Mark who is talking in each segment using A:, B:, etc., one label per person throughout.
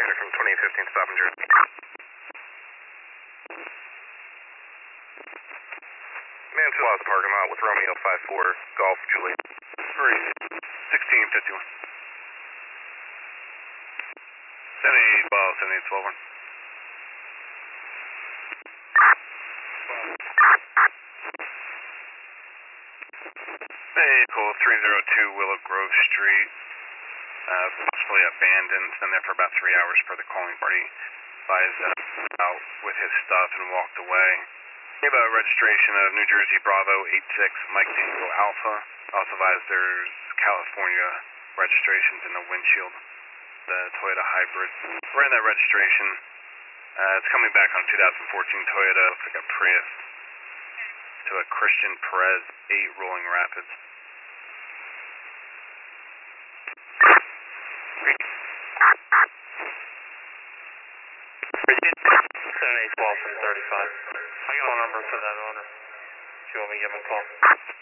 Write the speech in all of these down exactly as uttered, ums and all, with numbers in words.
A: Commander from twenty fifteen Stoppinger. Man to the parking lot with Romeo five four Golf Juliet.
B: three, sixteen fifty-one. seventy-eight twelve, seventy-eight twelve. Vehicle three oh two Willow Grove Street, uh, possibly abandoned, been there for about three hours per the calling party. Advised uh, out with his stuff and walked away. We have a registration of New Jersey Bravo eight six Mike Tango Alpha. Also advised there's California registrations in the windshield. The Toyota Hybrid. Ran that registration. Uh, it's coming back on two thousand fourteen Toyota, looks like a Prius, to a Christian Perez eight Rolling Rapids.
C: seventy-eight twelve from thirty-five. I got a phone number for that owner. If you want me to give him a call.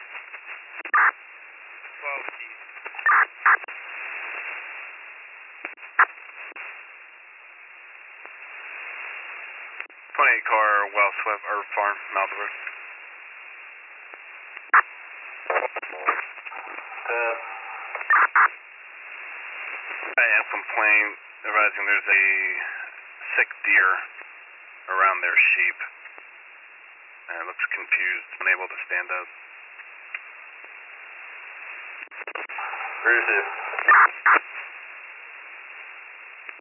B: twelve Keys. twenty-eight car Well Swift Herb Farm, Mount Road.
C: Uh,
B: I have complaint advising there's a sick deer around their sheep. Uh, looks confused, unable to stand up.
C: Where is it?